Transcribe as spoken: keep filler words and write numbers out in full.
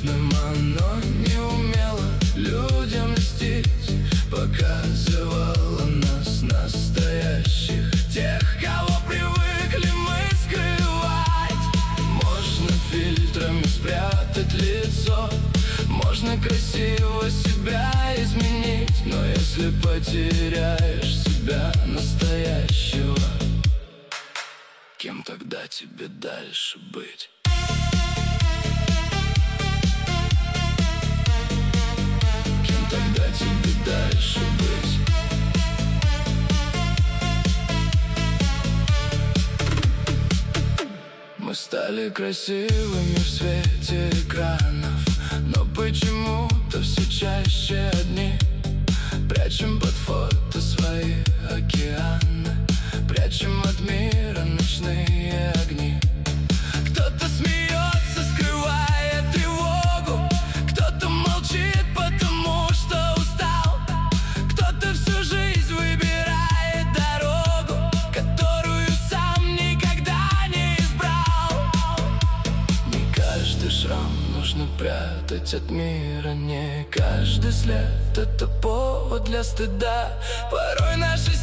честным оно не умело людям льстить, показывало нас настоящих, тех, кого привыкли мы скрывать. Можно фильтрами спрятать лицо, можно красиво себя изменить, но если потеряешь себя настоящего, кем тогда тебе дальше быть? Кем тогда тебе дальше быть? Мы стали красивыми в свете экранов, но почему-то все чаще одни. Прячем под фото свои океаны, прячем от мира ночные огни. Кто-то смеется, скрывая тревогу, кто-то молчит, потому что устал, кто-то всю жизнь выбирает дорогу, которую сам никогда не избрал. Не каждый шрам нужно прятать от мира, не каждый след — это повод для стыда. Порой наше